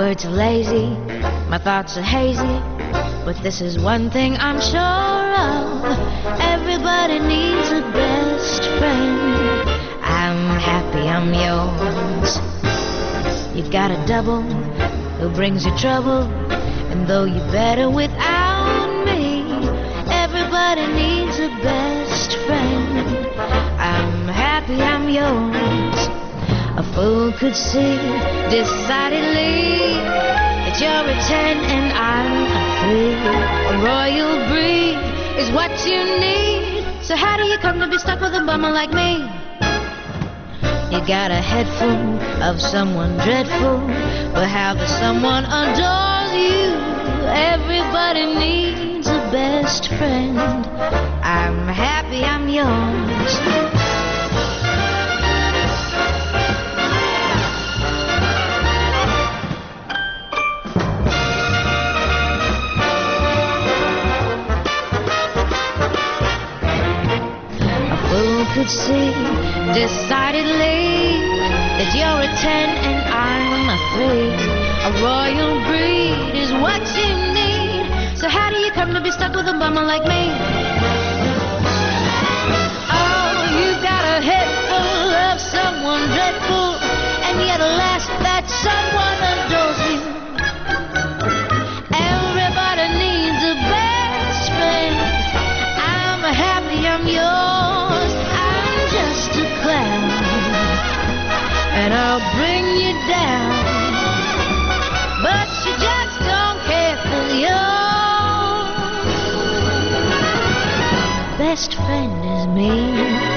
words are lazy, my thoughts are hazy, but this is one thing I'm sure of. Everybody needs a best friend. I'm happy I'm yours. You've got a double who brings you trouble, and though you're better without me, everybody needs a best friend. I'm happy I'm yours. A fool could see decidedly that you're a 10 and I'm a 3. A royal breed is what you need. So how do you come to be stuck with a bummer like me? You got a head full of someone dreadful, but how the someone adores you. Everybody needs a best friend. I'm happy I'm yours. Could see decidedly that you're a 10 and I'm a 3. A royal breed is what you need. So how do you come to be stuck with a bummer like me? Oh, you got a head full of someone dreadful, and yet alas, that someone adores you. Everybody needs a best friend. I'm happy I'm yours. Just a clown, and I'll bring you down, but you just don't care for your best friend is me.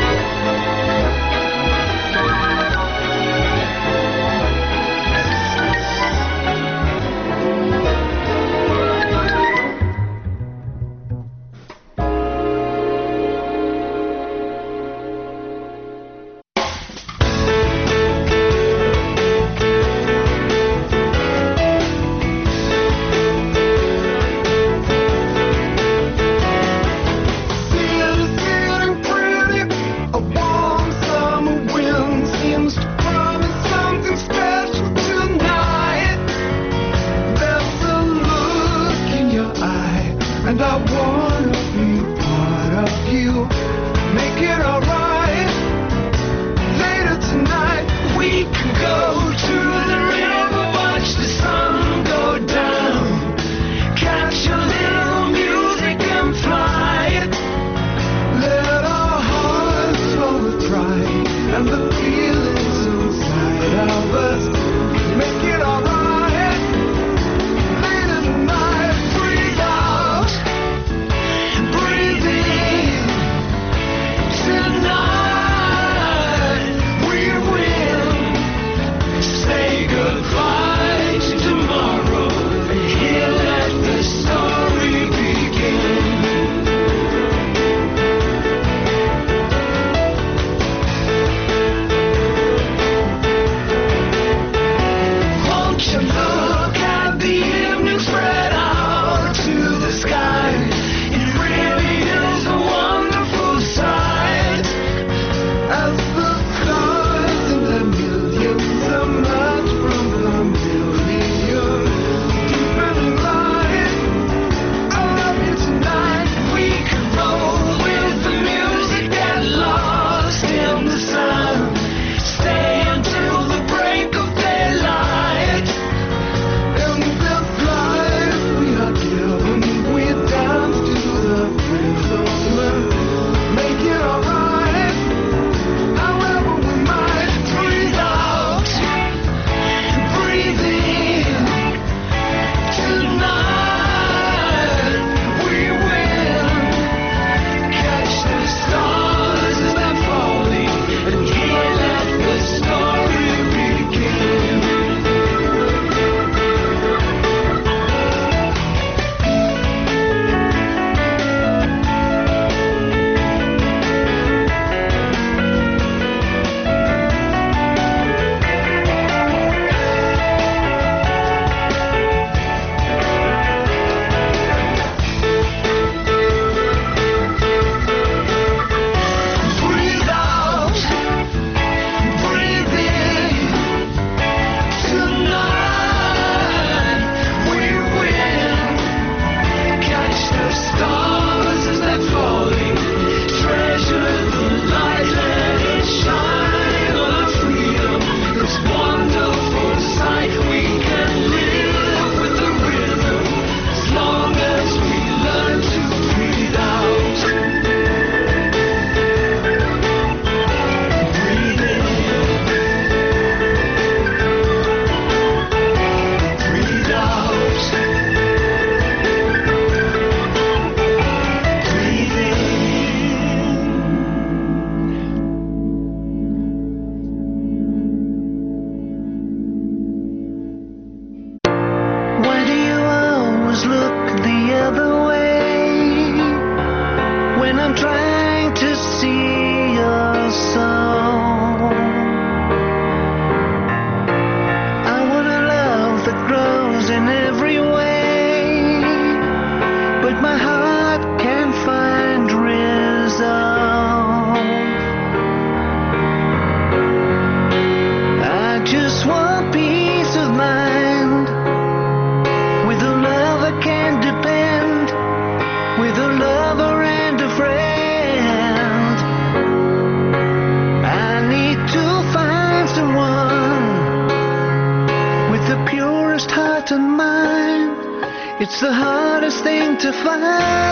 heart and mind. It's the hardest thing to find.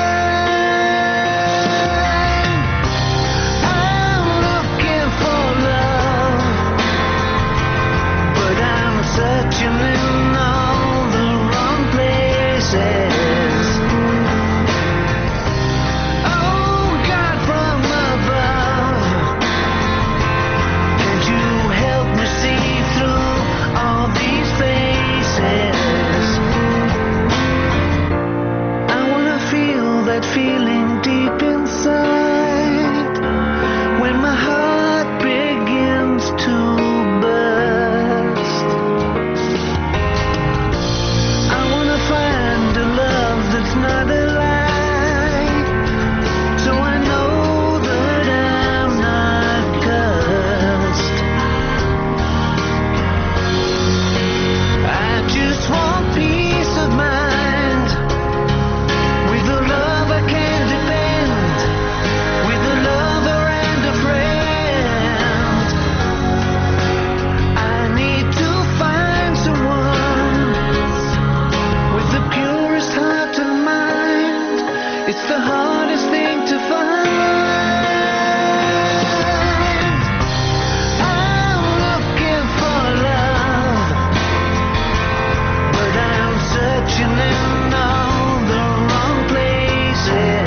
I'm looking for love, but I'm searching in all the wrong places. Oh, God from above, can't you help me see through all these faces? That feeling deep inside when my heart begins to burst. I wanna find a love that's not a lie, so I know that I'm not cursed. I just want peace of mind with a love I can depend, with a lover and a friend. I need to find someone with the purest heart and mind. It's the hardest thing to find. I'm looking for love, but I'm searching in all the wrong places.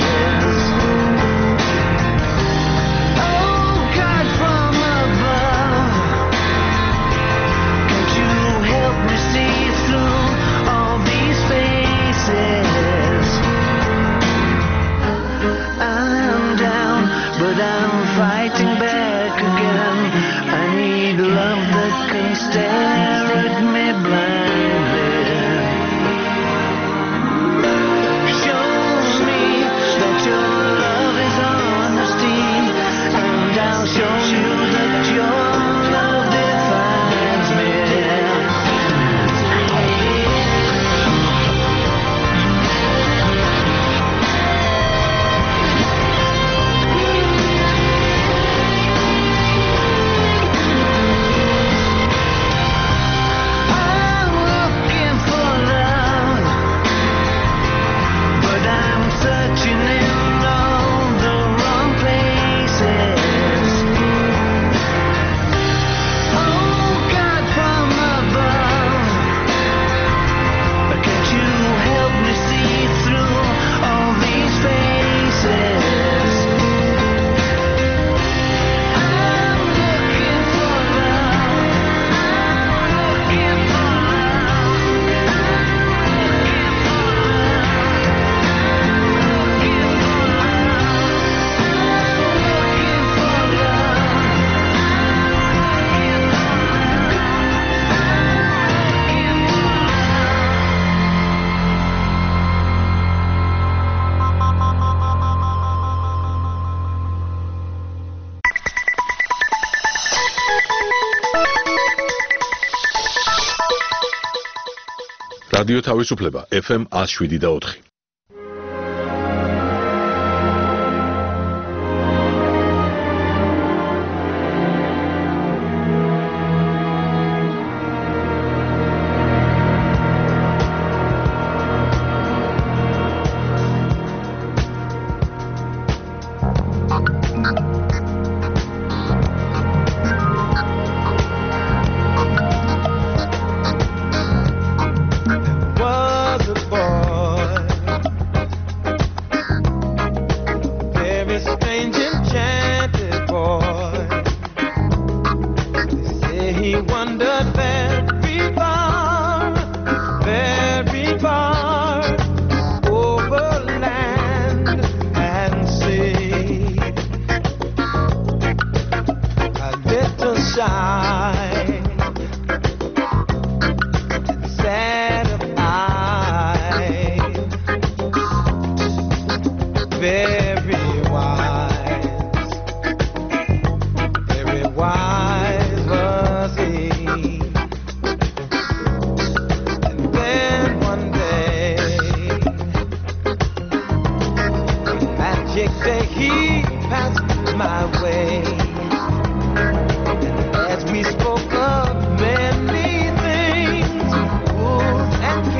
Oh, God from above, can't you help me see through all these faces? I'm down, but I'm fighting back again. I need love that can stare at me blindly. Show me that your love is honesty, and I'll show you that your love defines me. I'm looking for love, but I'm searching in all the wrong places. Oh, God from above, can't you help me see through all these faces? I'm looking for love, I'm looking for love, რადიო თავისუფლება FM 107.4. was a boy, very strange, enchanted boy. They say he wandered very far, over land and sea. A little shy, sad of eye, very wise was he. And then one day, magic day, he passed my way. And as we spoke of many things, good and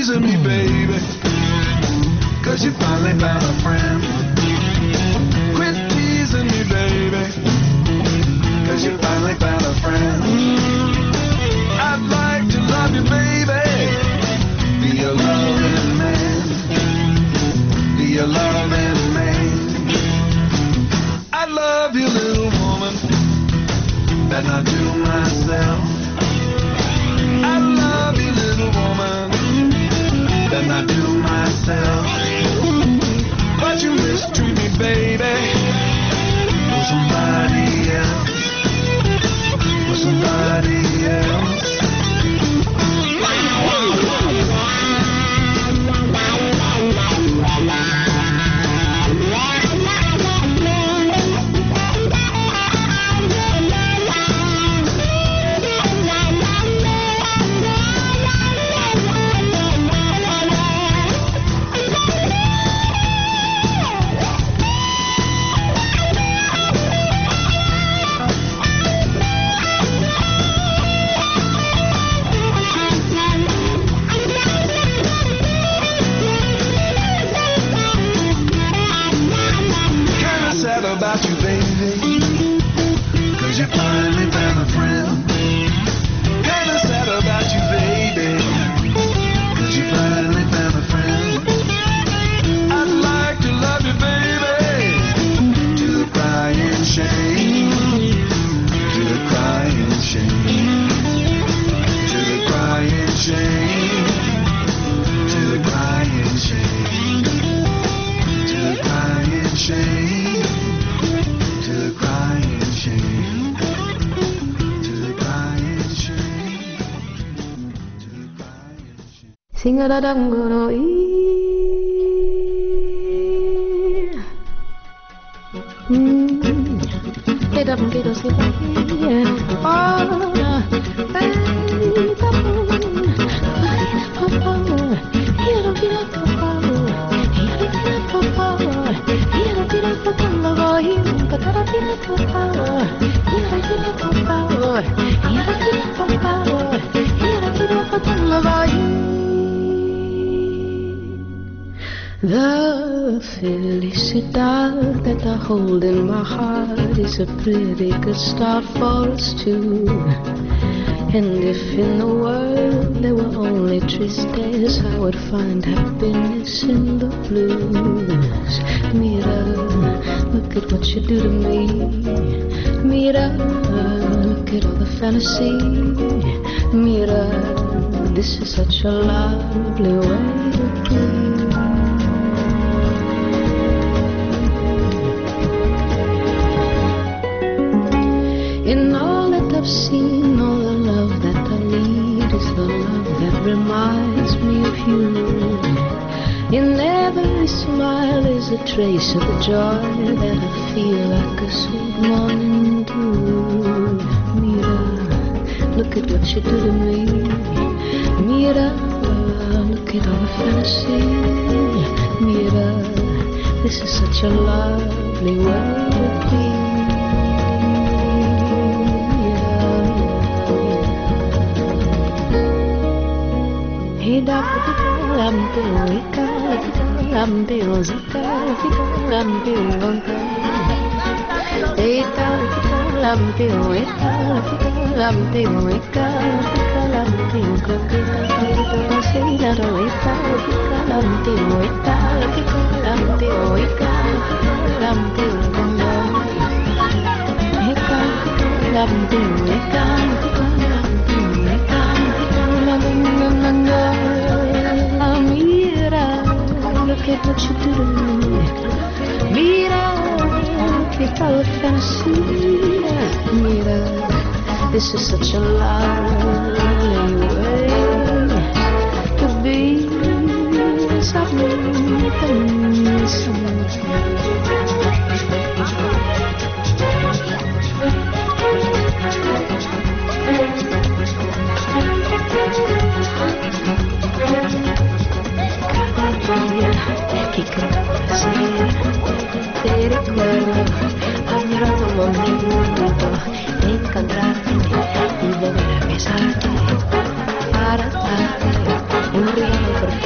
teasing me, baby, 'cause you finally found a friend. Quit teasing me, baby, 'cause you finally found a friend. I'd like to love you, baby, be your loving man, be your loving man. I love you, little woman, better not do myself. I love you, little woman, better not do myself. But you mistreat me, baby, for somebody else, for somebody else. About you, baby, 'cause you finally found a friend. Kinda sad about you, baby, 'cause you finally found a friend. I'd like to love you, baby, to the crying shame, to the crying shame, to the crying shame, to the crying shame, to the crying shame. 싱가라당거로 이 대답게도 세바이 아나 The felicidad that I hold in my heart is a pretty good start for us two. And if in the world there were only tristes, I would find happiness in the blues. Mira, look at what you do to me. Mira, look at all the fantasy. Mira, this is such a lovely way to be. In all that I've seen, all the love that I need is the love that reminds me of you. In every smile is a trace of the joy that I feel like a sweet morning dew. Mira, look at what you do to me. Mira, look at all the fantasy. Mira, this is such a lovely way to be. Look at what you do to me. Mira, look at all the fantasy. Mira, this is such a lovely way to be. Te recuerdo, añoro un momento de encontrarte y volver a besarte para darte un regalo perfecto.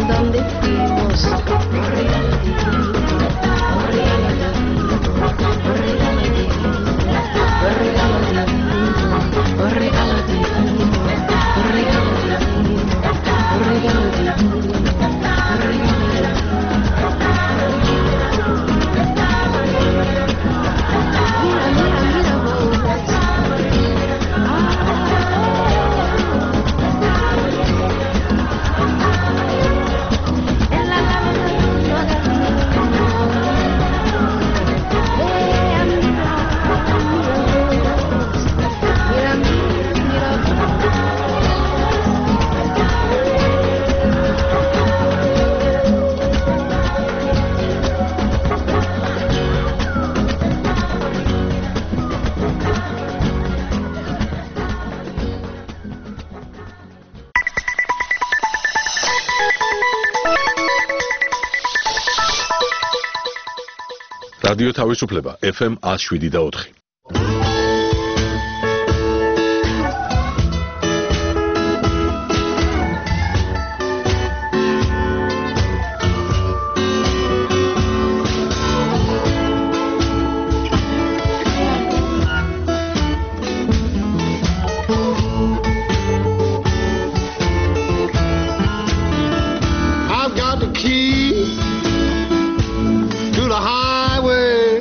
donde fuimos. Un regalo divino, un regalo divino, un regalo divino, un regalo divino, un regalo divino, un regalo divino, un regalo divino, un regalo რადიო თავისუფლება FM 107.4. I've got the key to the highway,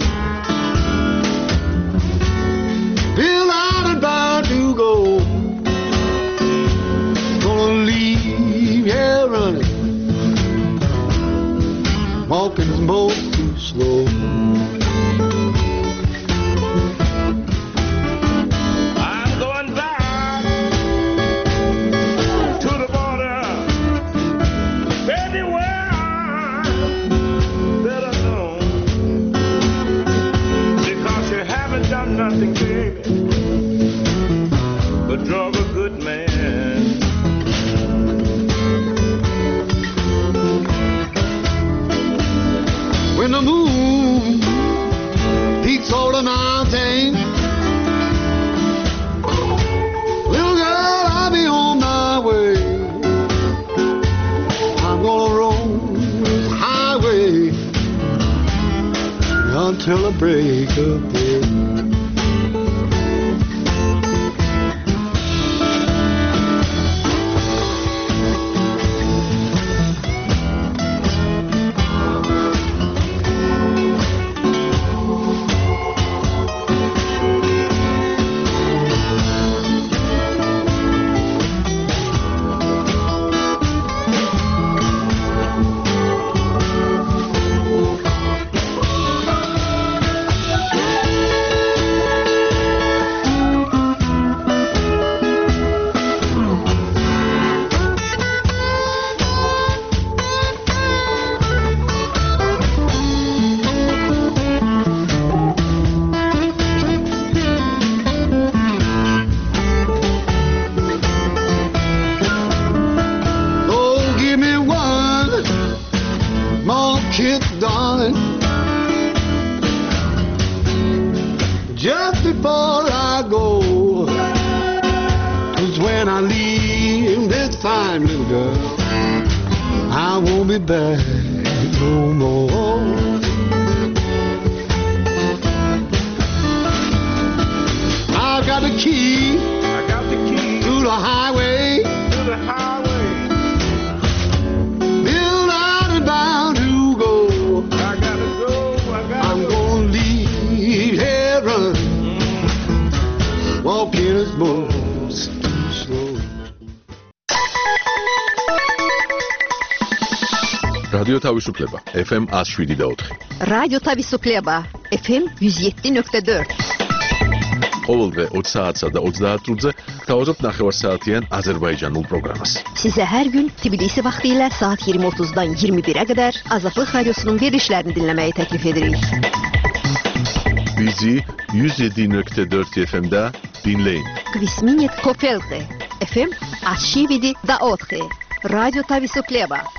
Bill out and bound to go. Gonna leave here running, walking most too slow. I'm going back to the border, anywhere that I know, because you haven't done nothing, baby, but drug a good man. When the moon peaks over the mountain, little girl, I'll be on my way. I'm gonna roll this highway until the break of day. Oh, give me one more kiss, darling, just before I go. 'Cause when I leave this fine little girl, I won't be back no more. I got the key I got the key to the highway, to the highway. Bill out and bound to go. I gotta go, I I'm gotta go. gonna leave here running, walking as most too slow. რადიო თავისუფლება FM 107.4. რადიო თავისუფლება FM 107.4. ყოველდღე 20 საათსა და 30 minutze გთავაზობთ ნახევარსაათიან აზერბაიჯანულ პროგრამას. Size her gün Tbilisi vaxtilə saat 20:30-dan 21-ə qədər Azadlıq Radiosunun verilişlərini dinləməyi təklif edirik. Bizi 107.4 FM-də dinləyin. Kvisminit Kofelqe FM 107.4. Radyo Tavisuklieba.